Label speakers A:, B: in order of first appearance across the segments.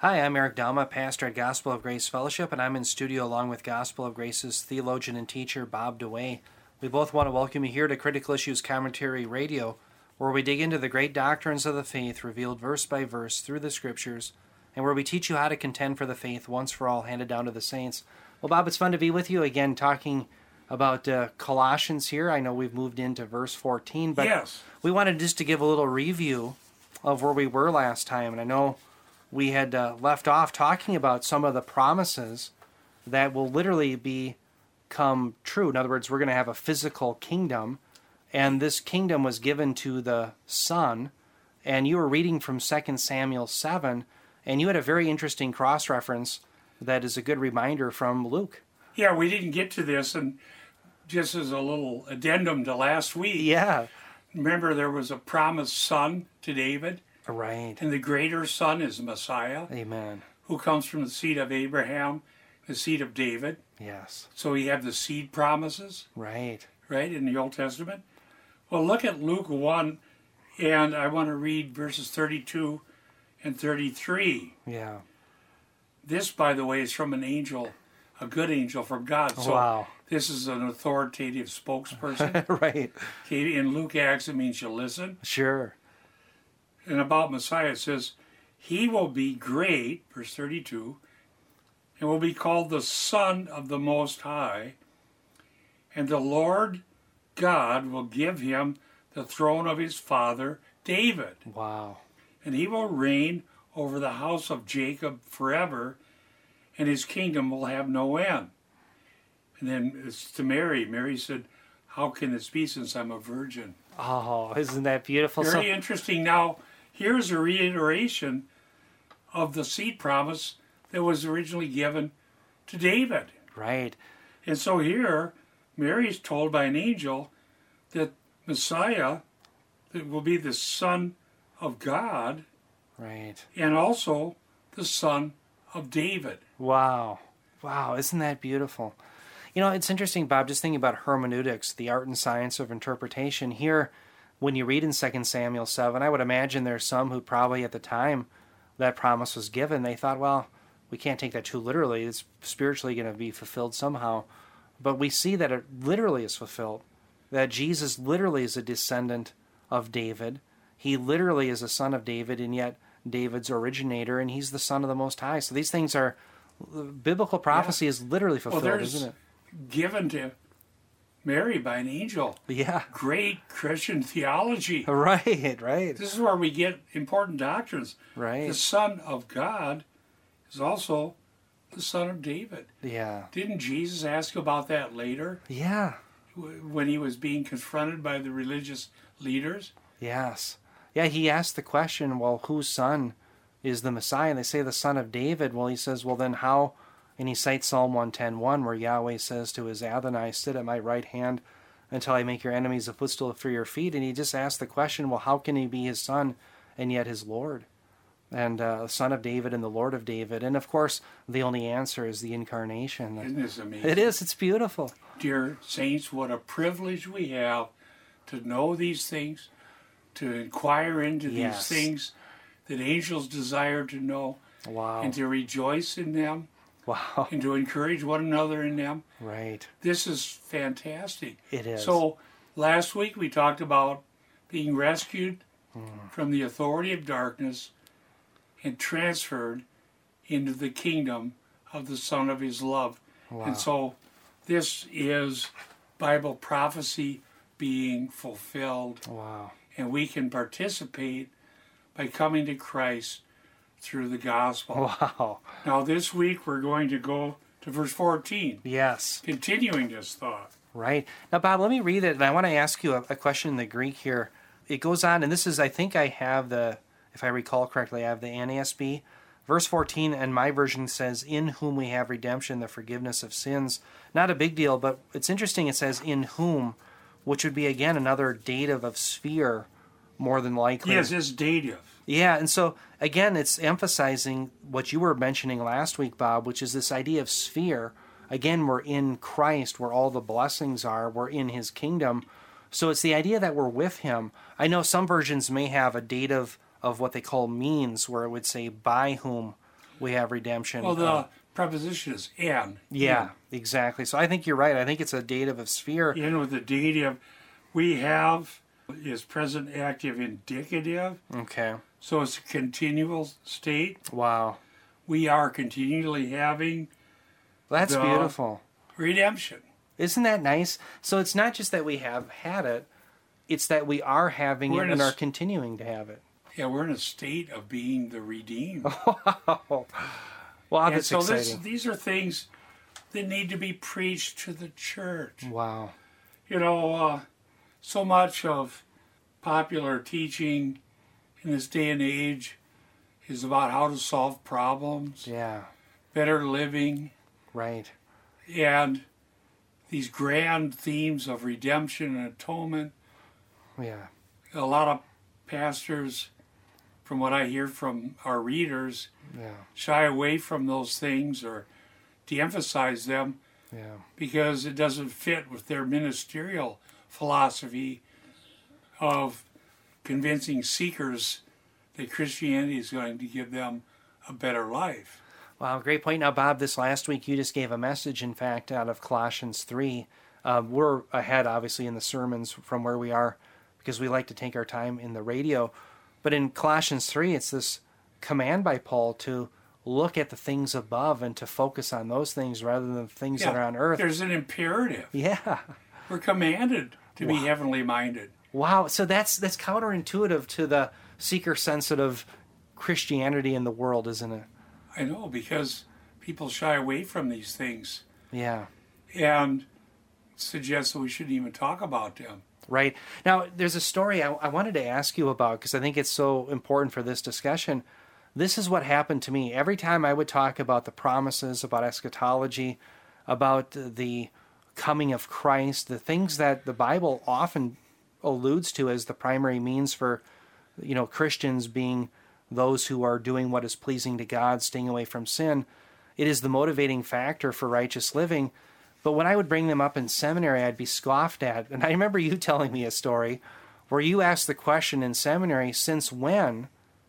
A: Hi, I'm Eric Dalma, pastor at Gospel of Grace Fellowship, and I'm in studio along with Gospel of Grace's theologian and teacher, Bob DeWay. We both want to welcome you here to Critical Issues Commentary Radio, where we dig into the great doctrines of the faith revealed verse by verse through the Scriptures, and where we teach you how to contend for the faith once for all handed down to the saints. Well, Bob, it's fun to be with you again talking about Colossians here. I know we've moved into verse 14, but
B: yes,
A: we wanted just to give a little review of where we were last time, and I know we had left off talking about some of the promises that will literally become true. In other words, we're going to have a physical kingdom, and this kingdom was given to the Son. And you were reading from 2 Samuel 7, and you had a very interesting cross-reference that is a good reminder from Luke.
B: Yeah, we didn't get to this, and just as a little addendum to last week,
A: Yeah.
B: remember there was a promised son to David,
A: Right.
B: and the greater son is Messiah,
A: Amen.
B: who comes from the seed of Abraham, the seed of David.
A: Yes.
B: So we have the seed promises,
A: Right.
B: right, in the Old Testament. Well, look at Luke 1, and I want to read verses 32 and 33.
A: Yeah.
B: This, by the way, is from an angel, a good angel from God. So
A: Wow.
B: this is an authoritative spokesperson.
A: Right.
B: Okay, in Luke Acts, it means you listen.
A: Sure.
B: And about Messiah, it says, he will be great, verse 32, and will be called the Son of the Most High, and the Lord God will give him the throne of his father David,
A: Wow.
B: and he will reign over the house of Jacob forever, and his kingdom will have no end. And then it's to Mary. Mary said, how can this be since I'm a virgin?
A: Oh, isn't that beautiful?
B: Very interesting. Now, here's a reiteration of the seed promise that was originally given to David.
A: Right.
B: And so here, Mary is told by an angel that Messiah that will be the Son of God
A: Right.
B: and also the Son of David.
A: Wow. Wow, isn't that beautiful? You know, it's interesting, Bob, just thinking about hermeneutics, the art and science of interpretation. Here, when you read in 2 Samuel 7, I would imagine there's some who probably at the time that promise was given, they thought, well, we can't take that too literally. It's spiritually going to be fulfilled somehow. But we see that it literally is fulfilled, that Jesus literally is a descendant of David. He literally is a son of David, and yet David's originator, and he's the Son of the Most High. So these things are, biblical prophecy is literally fulfilled, isn't it?
B: Given to Mary by an angel.
A: Yeah.
B: Great Christian theology.
A: Right, right.
B: This is where we get important doctrines.
A: Right.
B: The Son of God is also the Son of David.
A: Yeah.
B: Didn't Jesus ask about that later
A: Yeah.
B: when he was being confronted by the religious leaders?
A: Yes. Yeah, he asked the question, well, whose son is the Messiah? And they say the son of David. Well, he says, well, then how? And he cites Psalm 110:1, where Yahweh says to his Adonai, sit at my right hand until I make your enemies a footstool for your feet. And he just asked the question, well, how can he be his son and yet his Lord? And son of David and the Lord of David. And, of course, the only answer is the incarnation.
B: Isn't this amazing?
A: It is. It's beautiful.
B: Dear saints, what a privilege we have to know these things, to inquire into
A: Yes.
B: these things that angels desire to know,
A: Wow.
B: and to rejoice in them,
A: Wow.
B: and to encourage one another in them.
A: Right.
B: This is fantastic.
A: It is.
B: So last week we talked about being rescued from the authority of darkness and transferred into the kingdom of the Son of his love.
A: Wow.
B: And so this is Bible prophecy being fulfilled,
A: Wow.
B: and we can participate by coming to Christ through the gospel.
A: Wow.
B: Now this week we're going to go to verse 14,
A: Yes.
B: continuing this thought.
A: Right. Now, Bob, let me read it, and I want to ask you a question in the Greek here. It goes on, and this is, I think I have if I recall correctly, I have the NASB. Verse 14, and my version says, in whom we have redemption, the forgiveness of sins. Not a big deal, but it's interesting it says, in whom, which would be, again, another dative of sphere, more than likely.
B: Yes, it's dative.
A: Yeah, and so, again, it's emphasizing what you were mentioning last week, Bob, which is this idea of sphere. Again, we're in Christ, where all the blessings are. We're in his kingdom. So it's the idea that we're with him. I know some versions may have a dative of what they call means, where it would say by whom we have redemption.
B: Well, the preposition is "and."
A: Yeah, exactly. So I think you're right. I think it's a dative of sphere.
B: In with the dative, we have is present active indicative.
A: Okay.
B: So it's a continual state.
A: Wow.
B: We are continually having
A: That's beautiful.
B: redemption.
A: Isn't that nice? So it's not just that we have had it, it's that we are having it and are continuing to have it.
B: Yeah, we're in a state of being the redeemed.
A: Wow. Wow, that's
B: so
A: exciting.
B: These are things that need to be preached to the church.
A: Wow.
B: You know, so much of popular teaching in this day and age is about how to solve problems,
A: Yeah.
B: better living,
A: Right.
B: and these grand themes of redemption and atonement.
A: Yeah.
B: A lot of pastors, from what I hear from our readers,
A: Yeah.
B: shy away from those things or de-emphasize them
A: Yeah.
B: because it doesn't fit with their ministerial philosophy of convincing seekers that Christianity is going to give them a better life.
A: Wow, great point. Now, Bob, this last week you just gave a message, in fact, out of Colossians 3. We're ahead, obviously, in the sermons from where we are because we like to take our time in the radio. But in Colossians 3, it's this command by Paul to look at the things above and to focus on those things rather than the things that are on earth.
B: There's an imperative.
A: Yeah.
B: We're commanded to be heavenly minded.
A: Wow, so that's counterintuitive to the seeker-sensitive Christianity in the world, isn't it?
B: I know, because people shy away from these things
A: Yeah.
B: and suggest that we shouldn't even talk about them.
A: Right. Now, there's a story I wanted to ask you about because I think it's so important for this discussion. This is what happened to me. Every time I would talk about the promises, about eschatology, about the coming of Christ, the things that the Bible often alludes to as the primary means for, Christians being those who are doing what is pleasing to God, staying away from sin. It is the motivating factor for righteous living. But when I would bring them up in seminary, I'd be scoffed at. And I remember you telling me a story where you asked the question in seminary, since when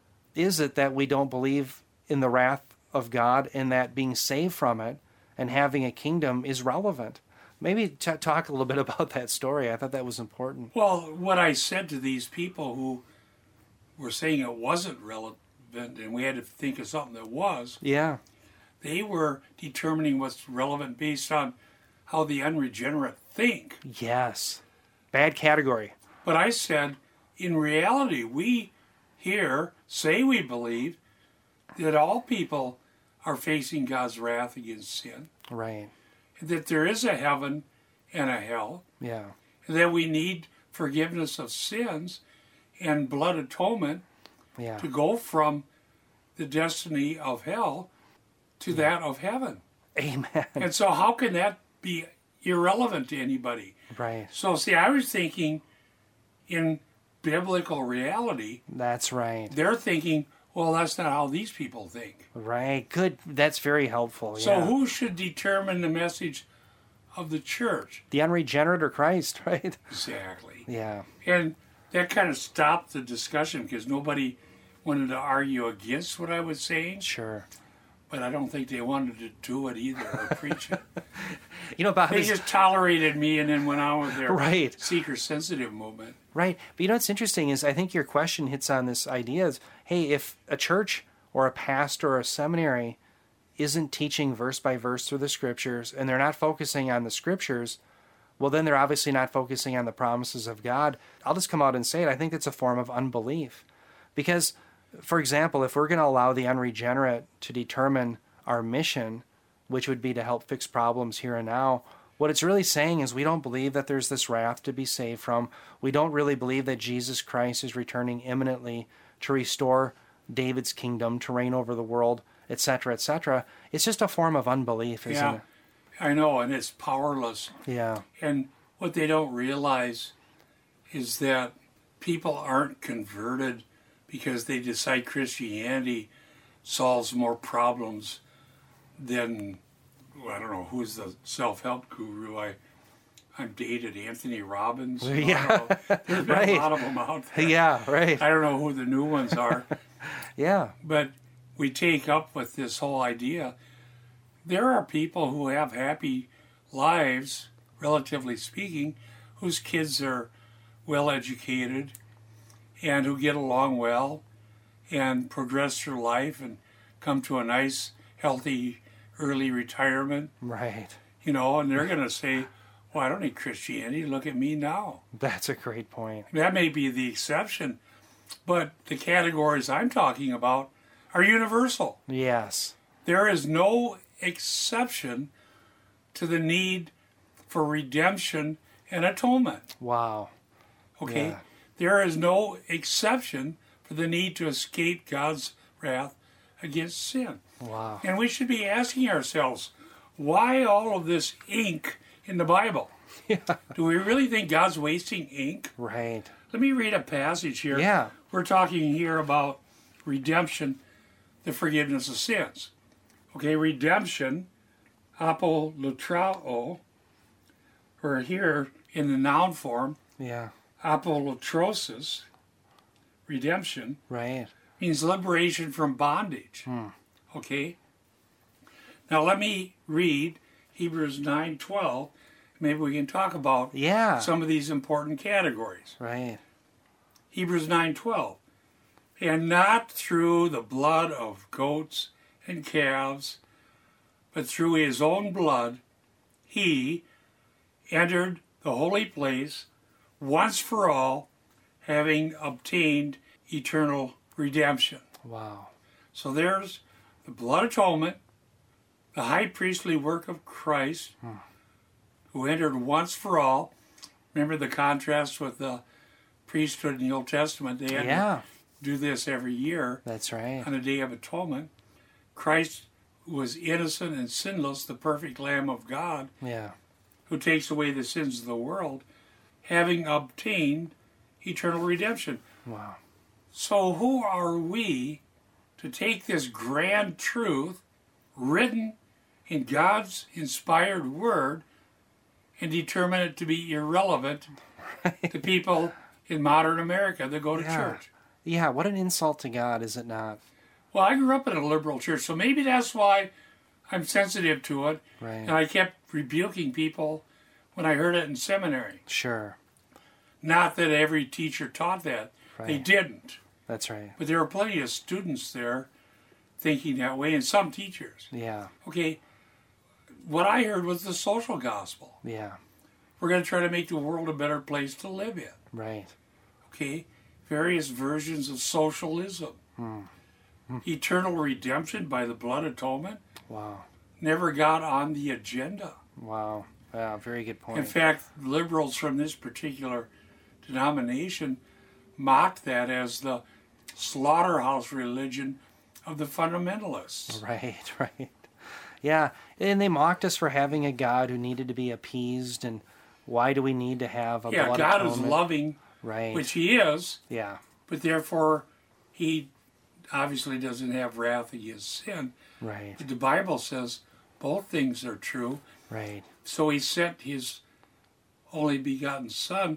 A: is it that we don't believe in the wrath of God and that being saved from it and having a kingdom is relevant? Maybe talk a little bit about that story. I thought that was important.
B: Well, what I said to these people who were saying it wasn't relevant and we had to think of something that was,
A: Yeah.
B: they were determining what's relevant based on how the unregenerate think.
A: Yes. Bad category.
B: But I said, in reality, we here say we believe that all people are facing God's wrath against sin,
A: Right.
B: that there is a heaven and a hell,
A: Yeah.
B: and that we need forgiveness of sins and blood atonement
A: Yeah.
B: to go from the destiny of hell to that of heaven.
A: Amen.
B: And so how can that be irrelevant to anybody?
A: Right.
B: So see, I was thinking in biblical reality,
A: That's right.
B: they're thinking, well, that's not how these people think.
A: Right. Good. That's very helpful.
B: So
A: Yeah.
B: who should determine the message of the church?
A: The unregenerate or Christ, right?
B: Exactly.
A: Yeah.
B: And that kind of stopped the discussion because nobody wanted to argue against what I was saying,
A: Sure.
B: but I don't think they wanted to do it either or preach it.
A: Bob,
B: They just tolerated me and then went on with their
A: Right.
B: seeker-sensitive movement.
A: right. But what's interesting is I think your question hits on this idea is, hey, if a church or a pastor or a seminary isn't teaching verse by verse through the scriptures and they're not focusing on the scriptures, well, then they're obviously not focusing on the promises of God. I'll just come out and say it. I think it's a form of unbelief. Because, for example, if we're going to allow the unregenerate to determine our mission, which would be to help fix problems here and now, what it's really saying is we don't believe that there's this wrath to be saved from. We don't really believe that Jesus Christ is returning imminently to restore David's kingdom, to reign over the world, etc., etc. It's just a form of unbelief, isn't it?
B: I know, and it's powerless.
A: Yeah.
B: And what they don't realize is that people aren't converted because they decide Christianity solves more problems than, I don't know, who's the self-help guru? I'm dated Anthony Robbins.
A: Yeah.
B: There's been
A: Right.
B: a lot of them out there.
A: Yeah, right.
B: I don't know who the new ones are.
A: Yeah.
B: But we take up with this whole idea, there are people who have happy lives, relatively speaking, whose kids are well educated and who get along well and progress through life and come to a nice, healthy, early retirement.
A: Right.
B: And they're going to say, well, I don't need Christianity. Look at me now.
A: That's a great point.
B: That may be the exception, but the categories I'm talking about are universal.
A: Yes.
B: There is no exception to the need for redemption and atonement.
A: Wow.
B: Okay?
A: Yeah.
B: There is no exception for the need to escape God's wrath against sin.
A: Wow.
B: And we should be asking ourselves, why all of this ink in the Bible?
A: Yeah.
B: Do we really think God's wasting ink?
A: Right.
B: Let me read a passage here.
A: Yeah.
B: We're talking here about redemption, the forgiveness of sins. Okay, redemption, apolutrao, or here in the noun form,
A: Yeah.
B: apolutrosis, redemption,
A: Right.
B: means liberation from bondage. Okay? Now let me read Hebrews 9:12. Maybe we can talk about
A: Yeah.
B: some of these important categories.
A: Right.
B: Hebrews 9:12. And not through the blood of goats and calves, but through his own blood, he entered the holy place once for all, having obtained eternal redemption.
A: Wow.
B: So there's the blood atonement, the high priestly work of Christ, who entered once for all. Remember the contrast with the priesthood in the Old Testament? They had
A: Yeah.
B: to do this every year
A: That's right.
B: on the Day of Atonement. Christ was innocent and sinless, the perfect Lamb of God,
A: Yeah.
B: who takes away the sins of the world, having obtained eternal redemption.
A: Wow.
B: So who are we to take this grand truth written in God's inspired word and determine it to be irrelevant to people in modern America that go to
A: Yeah.
B: church?
A: Yeah. What an insult to God, is it not?
B: Well, I grew up in a liberal church, so maybe that's why I'm sensitive to it.
A: Right.
B: And I kept rebuking people when I heard it in seminary.
A: Sure.
B: Not that every teacher taught that. They
A: Right.
B: didn't.
A: That's right.
B: But there were plenty of students there thinking that way, and some teachers.
A: Yeah.
B: Okay, what I heard was the social gospel.
A: Yeah.
B: We're going to try to make the world a better place to live in.
A: Right.
B: Okay, various versions of socialism. Eternal redemption by the blood atonement
A: Wow.
B: never got on the agenda.
A: Wow. Yeah. Very good point.
B: In fact, liberals from this particular denomination mocked that as the slaughterhouse religion of the fundamentalists.
A: Right. Right. Yeah. And they mocked us for having a God who needed to be appeased, and why do we need to have a
B: Yeah,
A: blood
B: God is
A: atonement?
B: loving,
A: Right.
B: which he is,
A: Yeah.
B: but therefore he obviously doesn't have wrath against sin.
A: Right.
B: But the Bible says both things are true.
A: Right.
B: So he sent his only begotten Son,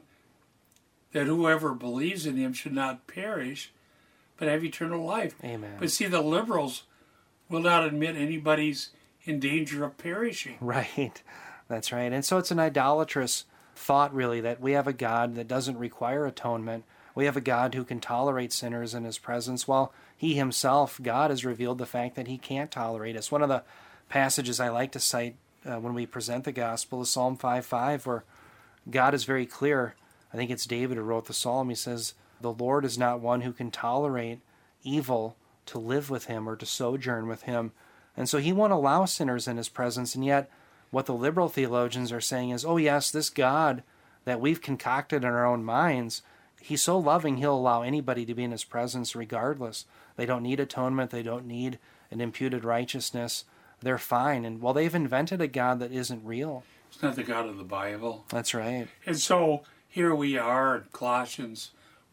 B: that whoever believes in him should not perish, but have eternal life.
A: Amen.
B: But see, the liberals will not admit anybody's in danger of perishing.
A: Right. That's right. And so it's an idolatrous thought, really, that we have a God that doesn't require atonement. We have a God who can tolerate sinners in his presence, while he himself, God, has revealed the fact that he can't tolerate us. One of the passages I like to cite when we present the gospel is Psalm 5:5, where God is very clear. I think it's David who wrote the psalm. He says, "The Lord is not one who can tolerate evil to live with him or to sojourn with him." And so he won't allow sinners in his presence. And yet what the liberal theologians are saying is, oh yes, this God that we've concocted in our own minds, he's so loving, he'll allow anybody to be in his presence regardless. They don't need atonement. They don't need an imputed righteousness. They're fine. And well, they've invented a God that isn't real.
B: It's not the God of the Bible.
A: That's right.
B: And so here we are in Colossians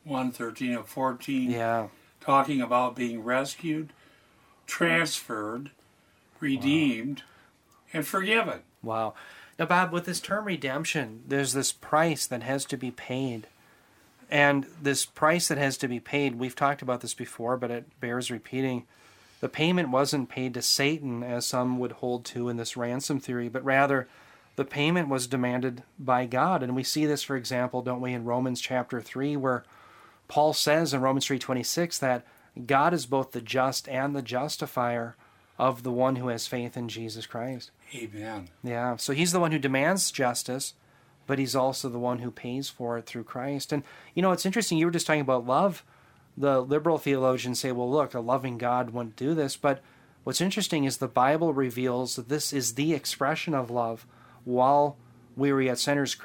B: 1:13 and 14,
A: Yeah.
B: talking about being rescued, transferred, redeemed, and forgiven.
A: Wow. Now, Bob, with this term redemption, there's this price that has to be paid. And this price that has to be paid, we've talked about this before, but it bears repeating. The payment wasn't paid to Satan, as some would hold to in this ransom theory, but rather the payment was demanded by God. And we see this, for example, don't we, in Romans chapter 3, where Paul says in Romans 3:26 that God is both the just and the justifier of the one who has faith in Jesus Christ.
B: Amen.
A: Yeah, so he's the one who demands justice, but he's also the one who pays for it through Christ. And, it's interesting, you were just talking about love. The liberal theologians say, well, look, a loving God wouldn't do this. But what's interesting is the Bible reveals that this is the expression of love. While we were yet sinners,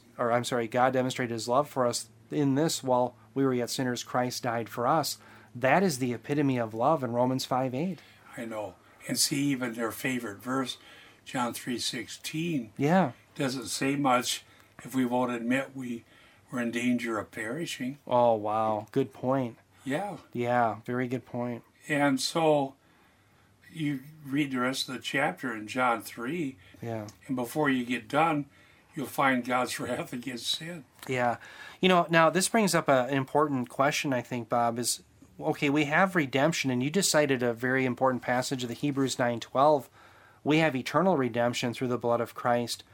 A: God demonstrated his love for us in this. While we were yet sinners, Christ died for us. That is the epitome of love in Romans 5:8.
B: I know. And see, even their favorite verse, John 3:16,
A: Yeah.
B: doesn't say much if we won't admit we were in danger of perishing.
A: Oh, wow. Good point.
B: Yeah.
A: Yeah, very good point.
B: And so you read the rest of the chapter in John 3,
A: Yeah.
B: and before you get done, you'll find God's wrath against sin.
A: Yeah. Now this brings up an important question, I think, Bob, is, okay, we have redemption, and you just cited a very important passage of the Hebrews 9:12. We have eternal redemption through the blood of Christ.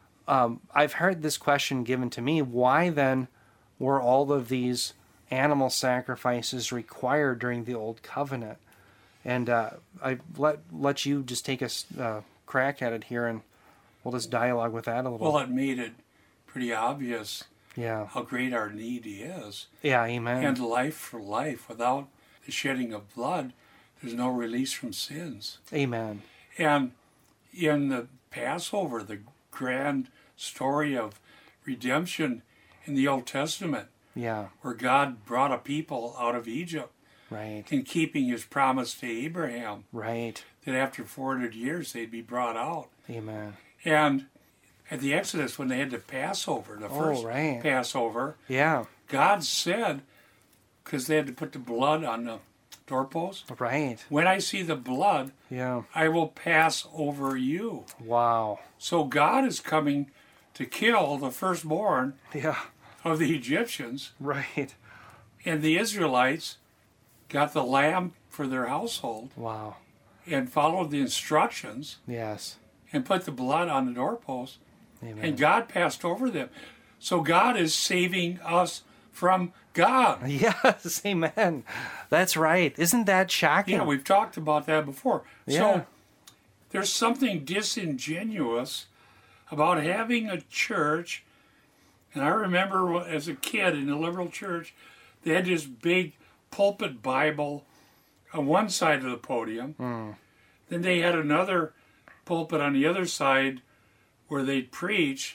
A: I've heard this question given to me, why then were all of these animal sacrifices required during the Old Covenant? And I let you just take a crack at it here, and we'll just dialogue with that a little.
B: Well, it made it pretty obvious
A: Yeah.
B: how great our need is.
A: Yeah, amen.
B: And life for life. Without the shedding of blood, there's no release from sins.
A: Amen.
B: And in the Passover, the grand story of redemption in the Old Testament,
A: Yeah.
B: where God brought a people out of Egypt
A: Right.
B: in keeping his promise to Abraham,
A: Right.
B: that after 400 years they'd be brought out.
A: Amen.
B: And at the Exodus, when they had the Passover, the first
A: right.
B: Passover,
A: Yeah.
B: God said, because they had to put the blood on the doorpost,
A: Right.
B: when I see the blood,
A: Yeah.
B: I will pass over you.
A: Wow.
B: So God is coming to kill the firstborn
A: Yeah.
B: of the Egyptians,
A: Right.
B: and the Israelites got the lamb for their household
A: Wow.
B: and followed the instructions
A: Yes.
B: and put the blood on the doorpost,
A: Amen.
B: and God passed over them. So God is saving us from God.
A: Yes. Amen. That's right. Isn't that shocking?
B: Yeah, we've talked about that before.
A: Yeah.
B: So there's something disingenuous about having a church. And I remember as a kid in the liberal church, they had this big pulpit Bible on one side of the podium. Then they had another pulpit on the other side where they'd preach,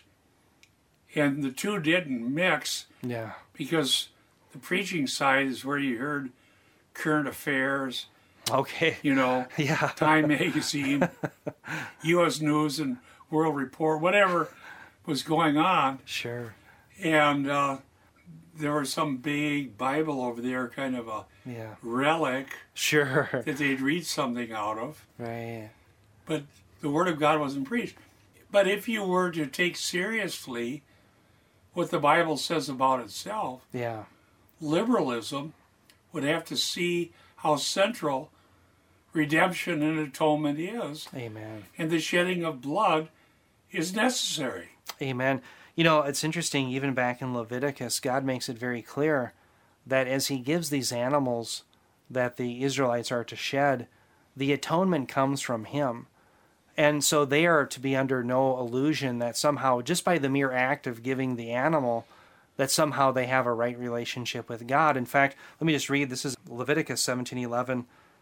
B: and the two didn't mix
A: Yeah.
B: because the preaching side is where you heard current affairs,
A: Okay. Yeah.
B: Time Magazine, U.S. News and World Report, whatever was going on.
A: Sure.
B: And there was some big Bible over there, kind of a
A: Yeah.
B: relic
A: Sure.
B: that they'd read something out of.
A: Right.
B: But the Word of God wasn't preached. But if you were to take seriously what the Bible says about itself,
A: Yeah.
B: liberalism would have to see how central redemption and atonement is,
A: Amen.
B: and the shedding of blood is necessary.
A: Amen. It's interesting, even back in Leviticus, God makes it very clear that as he gives these animals that the Israelites are to shed, the atonement comes from him. And so they are to be under no illusion that somehow, just by the mere act of giving the animal, that somehow they have a right relationship with God. In fact, let me just read, this is Leviticus 17:11.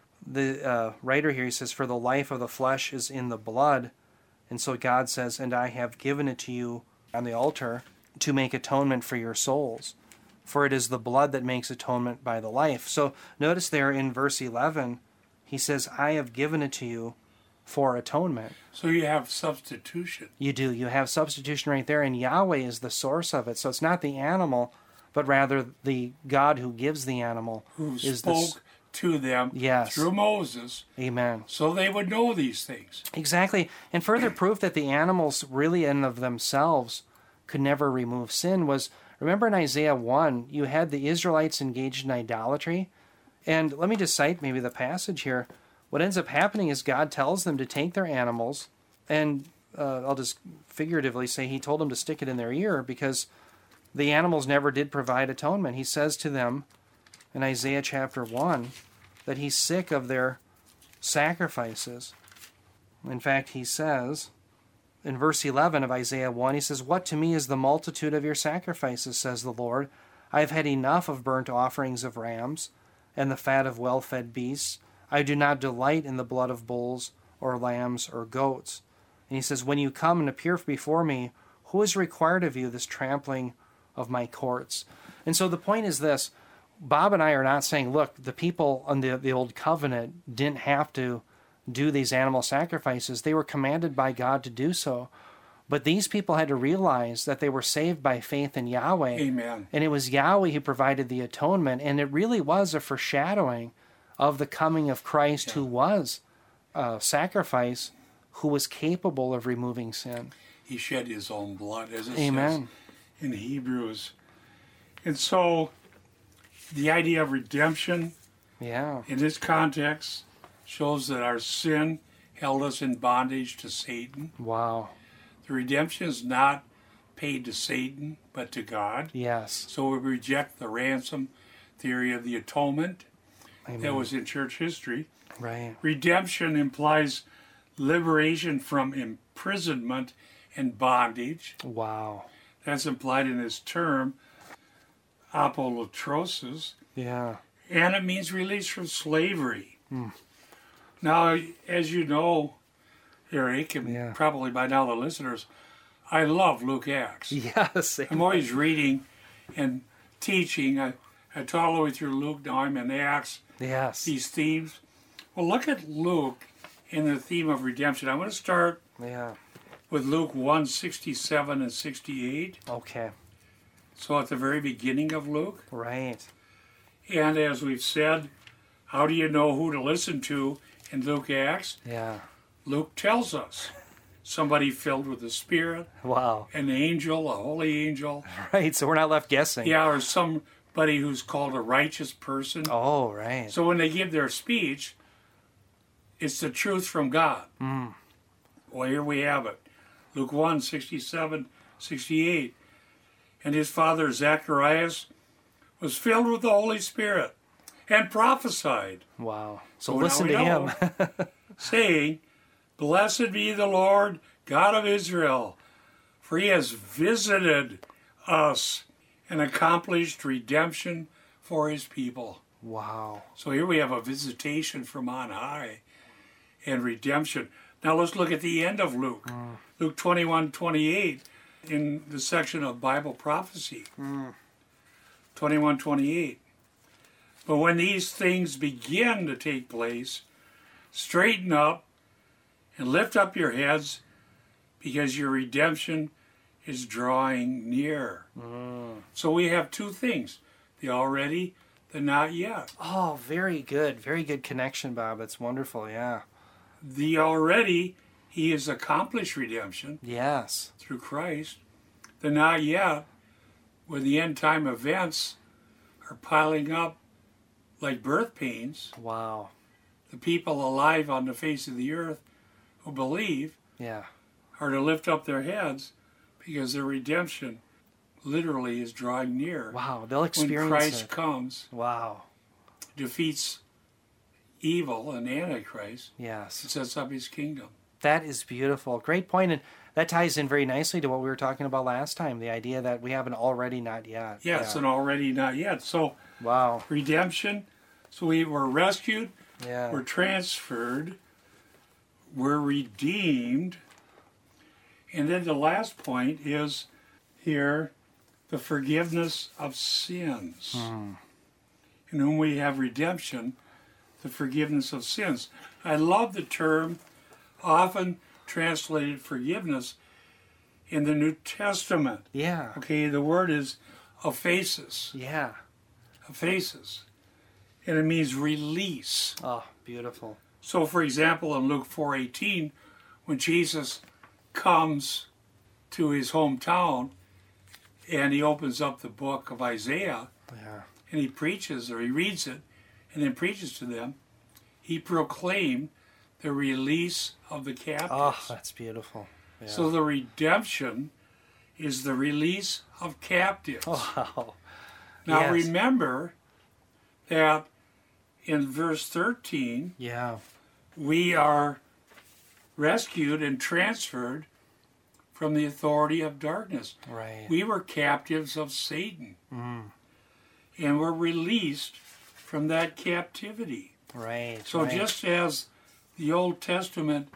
A: The writer here, he says, "For the life of the flesh is in the blood." And so God says, "And I have given it to you on the altar to make atonement for your souls. For it is the blood that makes atonement by the life." So notice there in verse 11, he says, "I have given it to you for atonement."
B: So you have substitution.
A: You do. You have substitution right there, and Yahweh is the source of it. So it's not the animal, but rather the God who gives the animal.
B: Who
A: is
B: spoke to them
A: Yes.
B: through Moses,
A: Amen.
B: so they would know these things.
A: Exactly. And further proof that the animals really in of themselves could never remove sin was, remember in Isaiah 1, you had the Israelites engaged in idolatry. And let me just cite maybe the passage here. what ends up happening is God tells them to take their animals, and I'll just figuratively say he told them to stick it in their ear because the animals never did provide atonement. He says to them in Isaiah chapter 1 that he's sick of their sacrifices. In fact, he says in verse 11 of Isaiah 1, he says, "What to me is the multitude of your sacrifices, says the Lord. I have had enough of burnt offerings of rams and the fat of well-fed beasts. I do not delight in the blood of bulls or lambs or goats." And he says, "When you come and appear before me, who has required of you this trampling of my courts?" And so the point is this. Bob and I are not saying, look, the people under the old covenant didn't have to do these animal sacrifices. They were commanded by God to do so. But these people had to realize that they were saved by faith in Yahweh.
B: Amen.
A: And it was Yahweh who provided the atonement. And it really was a foreshadowing of the coming of Christ, who was a sacrifice, who was capable of removing sin.
B: He shed his own blood, as it
A: Amen.
B: says in Hebrews. And so the idea of redemption
A: Yeah.
B: in this context shows that our sin held us in bondage to Satan.
A: Wow.
B: The redemption is not paid to Satan, but to God.
A: Yes.
B: So we reject the ransom theory of the atonement
A: Amen.
B: that was in church history.
A: Right.
B: Redemption implies liberation from imprisonment and bondage.
A: Wow.
B: That's implied in this term, apolutrosis,
A: Yeah.
B: and it means release from slavery. Now, as you know, Eric, and probably by now the listeners, I love Luke Acts.
A: Yes.
B: I'm always reading and teaching. I taught all the way through Luke, now I'm in Acts,
A: Yes.
B: these themes. Well, look at Luke in the theme of redemption. I'm going to start
A: Yeah.
B: with Luke 1:67 and 68.
A: Okay.
B: So at the very beginning of Luke.
A: Right.
B: And as we've said, how do you know who to listen to in Luke Acts?
A: Yeah.
B: Luke tells us. Somebody filled with the Spirit,
A: Wow.
B: an angel, a holy angel.
A: Right. So we're not left guessing.
B: Yeah, or somebody who's called a righteous person.
A: Oh, right.
B: So when they give their speech, it's the truth from God. Well, here we have it. Luke 1:67, 68. And his father Zacharias was filled with the Holy Spirit and prophesied,
A: Wow. So
B: So now
A: listen
B: we
A: to
B: know.
A: him.
B: saying, "Blessed be the Lord God of Israel, for he has visited us and accomplished redemption for his people."
A: Wow.
B: So here we have a visitation from on high and redemption. Now let's look at the end of Luke. Luke 21:28 in the section of Bible prophecy. 21:28. But when these things begin to take place, straighten up and lift up your heads, because your redemption is drawing near. So we have two things, the already, the not yet.
A: Oh, very good. Very good connection, Bob. It's wonderful. Yeah.
B: The already, he has accomplished redemption
A: Yes.
B: through Christ. The not yet, when the end time events are piling up like birth pains,
A: Wow.
B: the people alive on the face of the earth who believe
A: Yeah.
B: are to lift up their heads, because their redemption literally is drawing near.
A: Wow. They'll
B: When
A: experience
B: Christ
A: it.
B: comes,
A: Wow.
B: defeats evil and Antichrist,
A: Yes.
B: and sets up his kingdom.
A: That is beautiful. Great point. And that ties in very nicely to what we were talking about last time, the idea that we have an already not yet.
B: Yes, and already not yet. So
A: Wow.
B: redemption, so we were rescued,
A: Yeah.
B: we're transferred, we're redeemed. And then the last point is here, the forgiveness of sins. In whom we have redemption, the forgiveness of sins. I love the term, often translated forgiveness, in the New Testament.
A: Yeah.
B: Okay, the word is aphesis.
A: Yeah.
B: Aphesis. And it means release.
A: Oh, beautiful.
B: So, for example, in Luke 4:18, when Jesus comes to his hometown and he opens up the book of Isaiah
A: Yeah.
B: and he preaches, or he reads it and then preaches to them, he proclaimed the release of the
A: Oh,
B: captives.
A: that's beautiful. Yeah.
B: So the redemption is the release of captives.
A: Oh, wow.
B: Now
A: Yes.
B: remember that in verse 13,
A: Yeah.
B: we are rescued and transferred from the authority of darkness.
A: Right.
B: We were captives of Satan,
A: Mm.
B: and we're released from that captivity.
A: Right.
B: So
A: right.
B: just as the Old Testament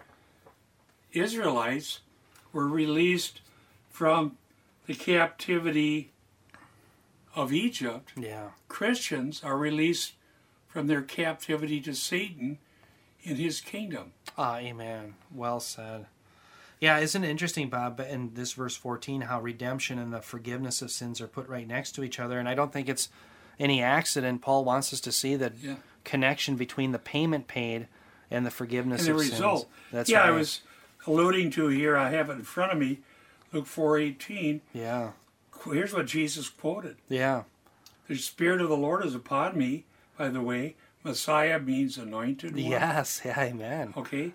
B: Israelites were released from the captivity of Egypt,
A: Yeah.
B: Christians are released from their captivity to Satan in his kingdom.
A: Ah, amen. Well said. Yeah, isn't it interesting, Bob, in this verse 14, how redemption and the forgiveness of sins are put right next to each other? And I don't think it's any accident. Paul wants us to see that
B: Yeah.
A: connection between the payment paid and the forgiveness
B: And the
A: of
B: result.
A: sins. That's
B: yeah,
A: right.
B: I was alluding to here, I have it in front of me, Luke 4:18.
A: Yeah.
B: Here's what Jesus quoted.
A: Yeah.
B: The Spirit of the Lord is upon me, by the way. Messiah means anointed one.
A: Yes. Yeah, amen.
B: Okay?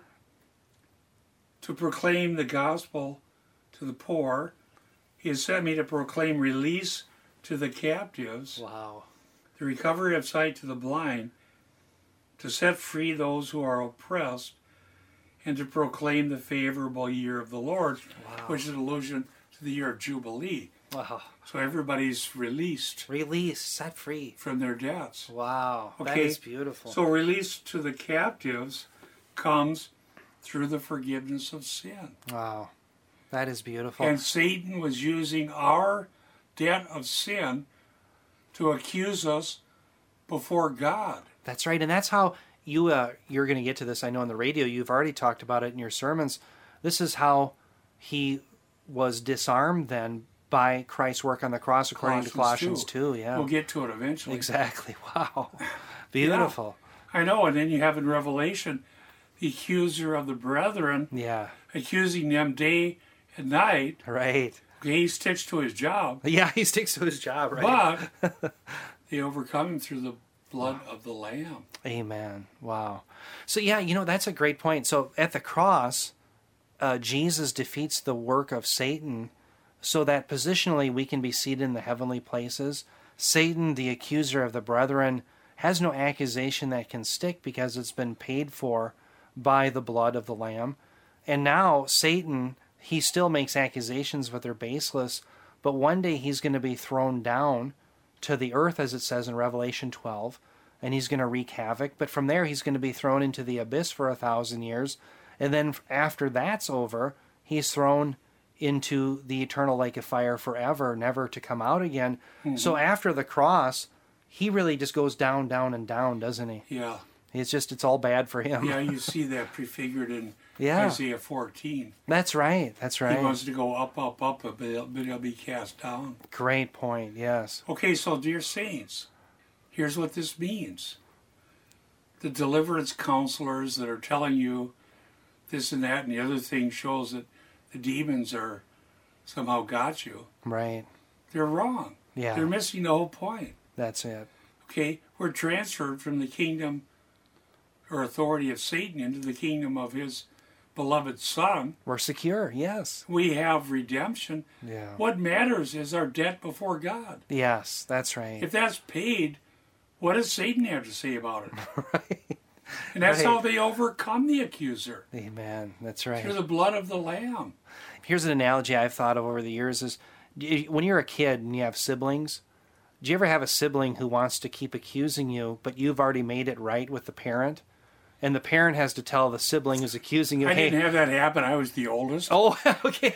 B: To proclaim the gospel to the poor. He has sent me to proclaim release to the captives,
A: Wow.
B: the recovery of sight to the blind, to set free those who are oppressed, and to proclaim the favorable year of the Lord,
A: Wow.
B: which is an allusion to the year of Jubilee.
A: Wow.
B: So everybody's released
A: Release, set free.
B: from their debts.
A: Wow. That
B: Okay,
A: is beautiful.
B: So release to the captives comes through the forgiveness of sin.
A: Wow. That is beautiful.
B: And Satan was using our debt of sin to accuse us before God.
A: That's right, and that's how you're going to get to this. I know on the radio you've already talked about it in your sermons. This is how he was disarmed then by Christ's work on the cross, according to Colossians 2. Yeah,
B: We'll get to it eventually.
A: exactly. Wow, beautiful.
B: I know, and then you have in Revelation the accuser of the brethren
A: Yeah,
B: accusing them day and night.
A: right.
B: Okay, he sticks to his job,
A: Yeah, he sticks to his job, right?
B: but they overcome him through the blood of the Lamb.
A: Amen. Wow. So yeah, that's a great point. So at the cross, Jesus defeats the work of Satan so that positionally we can be seated in the heavenly places. Satan, the accuser of the brethren, has no accusation that can stick because it's been paid for by the blood of the Lamb. And now Satan, he still makes accusations, but they're baseless. But one day he's going to be thrown down to the earth, as it says in Revelation 12, and he's going to wreak havoc. But from there, he's going to be thrown into the abyss for 1,000 years. And then after that's over, he's thrown into the eternal lake of fire forever, never to come out again. Mm-hmm. So after the cross, he really just goes down, down, and down, doesn't he?
B: Yeah.
A: It's all bad for him.
B: Yeah, you see that prefigured in
A: Yeah.
B: Isaiah 14.
A: That's right. That's right.
B: He wants to go up, up, up, but he'll be cast down.
A: Great point. Yes.
B: Okay, so dear saints, here's what this means. The deliverance counselors that are telling you this and that and the other thing shows that the demons are somehow got you.
A: Right.
B: They're wrong.
A: Yeah.
B: They're missing the whole point.
A: That's it.
B: Okay, we're transferred from the kingdom or authority of Satan into the kingdom of his beloved Son.
A: We're secure. Yes.
B: We have redemption.
A: Yeah.
B: What matters is our debt before God.
A: Yes, that's right.
B: If that's paid, what does Satan have to say about it?
A: Right.
B: And that's
A: Right.
B: how they overcome the accuser,
A: Amen. That's right.
B: through the blood of the Lamb.
A: Here's an analogy I've thought of over the years is when you're a kid and you have siblings, do you ever have a sibling who wants to keep accusing you, but you've already made it right with the parent? And the parent has to tell the sibling who's accusing you,
B: I
A: hey...
B: didn't have that happen. I was the oldest.
A: Oh, okay.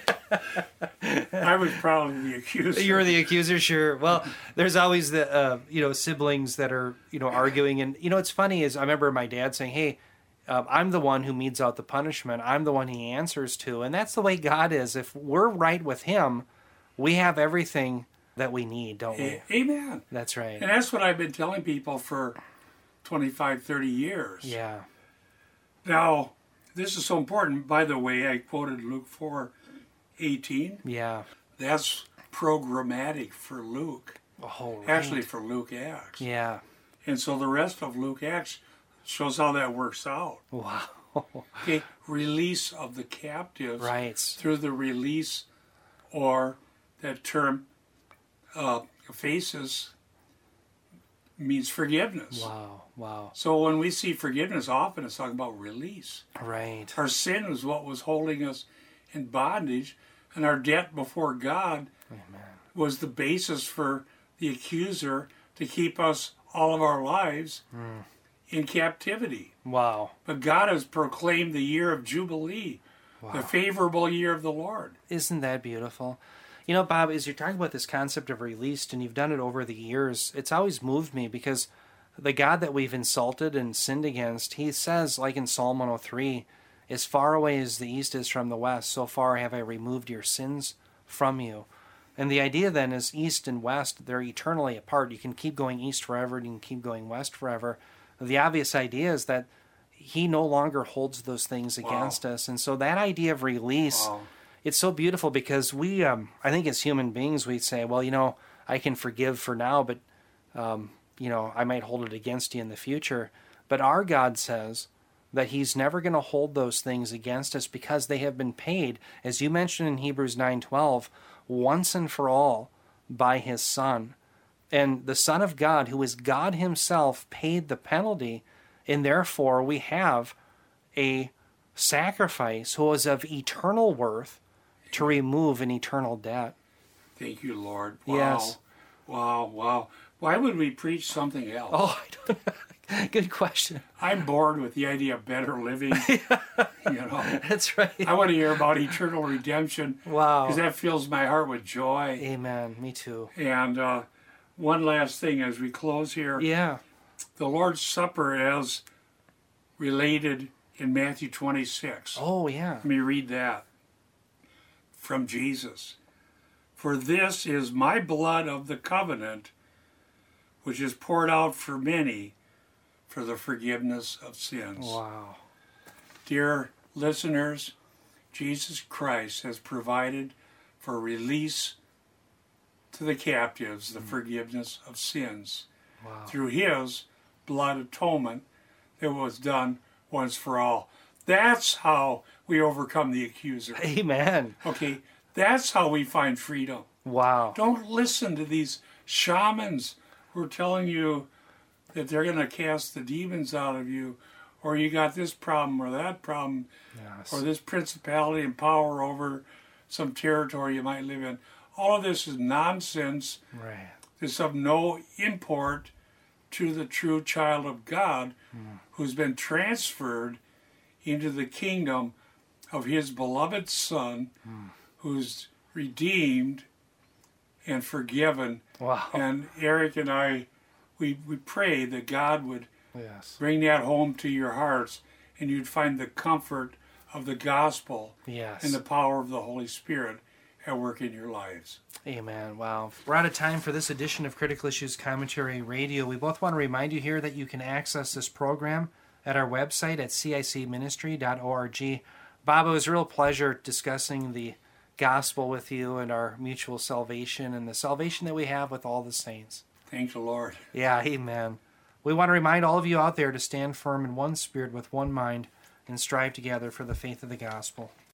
B: I was probably the accuser.
A: You're the accuser, sure. Well, there's always the, siblings that are, arguing. And, it's funny is I remember my dad saying, hey, I'm the one who metes out the punishment. I'm the one he answers to. And that's the way God is. If we're right with him, we have everything that we need, don't we?
B: Amen.
A: That's right.
B: And that's what I've been telling people for 25, 30 years.
A: Yeah.
B: Now, this is so important. By the way, I quoted Luke 4:18.
A: Yeah.
B: That's programmatic for Luke.
A: Oh, right.
B: Actually, for Luke Acts.
A: Yeah.
B: And so the rest of Luke Acts shows how that works out.
A: Wow.
B: Okay, release of the captives
A: Right.
B: through the release, or that term, aphesis, means forgiveness.
A: Wow. Wow.
B: So when we see forgiveness, often it's talking about release.
A: Right.
B: Our sin was what was holding us in bondage, and our debt before God
A: Amen.
B: was the basis for the accuser to keep us all of our lives in captivity.
A: Wow.
B: But God has proclaimed the year of Jubilee, the favorable year of the Lord.
A: Isn't that beautiful? You know, Bob, as you're talking about this concept of released, and you've done it over the years, it's always moved me because the God that we've insulted and sinned against, he says, like in Psalm 103, as far away as the east is from the west, so far have I removed your sins from you. And the idea then is east and west, they're eternally apart. You can keep going east forever, and you can keep going west forever. The obvious idea is that he no longer holds those things against us. And so that idea of release, it's so beautiful because we, I think as human beings, we say, well, you know, I can forgive for now, but, you know, I might hold it against you in the future. But our God says that he's never going to hold those things against us because they have been paid, as you mentioned in Hebrews 9:12, once and for all by his Son. And the Son of God, who is God himself, paid the penalty, and therefore we have a sacrifice who is of eternal worth to remove an eternal debt.
B: Thank you, Lord. Wow.
A: Yes.
B: Wow. Why would we preach something else?
A: Oh, I don't know. Good question.
B: I'm bored with the idea of better living. You know,
A: That's right.
B: I want to hear about eternal redemption.
A: Wow.
B: Because that fills my heart with joy.
A: Amen. Me too.
B: And one last thing as we close here.
A: Yeah.
B: The Lord's Supper as related in Matthew 26.
A: Oh, yeah.
B: Let me read that from Jesus. For this is my blood of the covenant, which is poured out for many for the forgiveness of sins.
A: Wow.
B: Dear listeners, Jesus Christ has provided for release to the captives the forgiveness of sins
A: Wow.
B: through his blood atonement that was done once for all. That's how we overcome the accuser.
A: Amen.
B: Okay, that's how we find freedom.
A: Wow.
B: Don't listen to these shamans who are telling you that they're going to cast the demons out of you, or you got this problem or that problem,
A: Yes.
B: or this principality and power over some territory you might live in. All of this is nonsense.
A: Right.
B: It's of no import to the true child of God who's been transferred into the kingdom of his beloved Son, who's redeemed and forgiven.
A: Wow.
B: And Eric and I, we pray that God would
A: Yes.
B: bring that home to your hearts, and you'd find the comfort of the gospel
A: Yes.
B: and the power of the Holy Spirit at work in your lives.
A: Amen. Wow. We're out of time for this edition of Critical Issues Commentary Radio. We both want to remind you here that you can access this program at our website at cicministry.org. Bob, it was a real pleasure discussing the gospel with you and our mutual salvation and the salvation that we have with all the saints.
B: Thank the Lord.
A: Yeah, amen. We want to remind all of you out there to stand firm in one spirit with one mind and strive together for the faith of the gospel.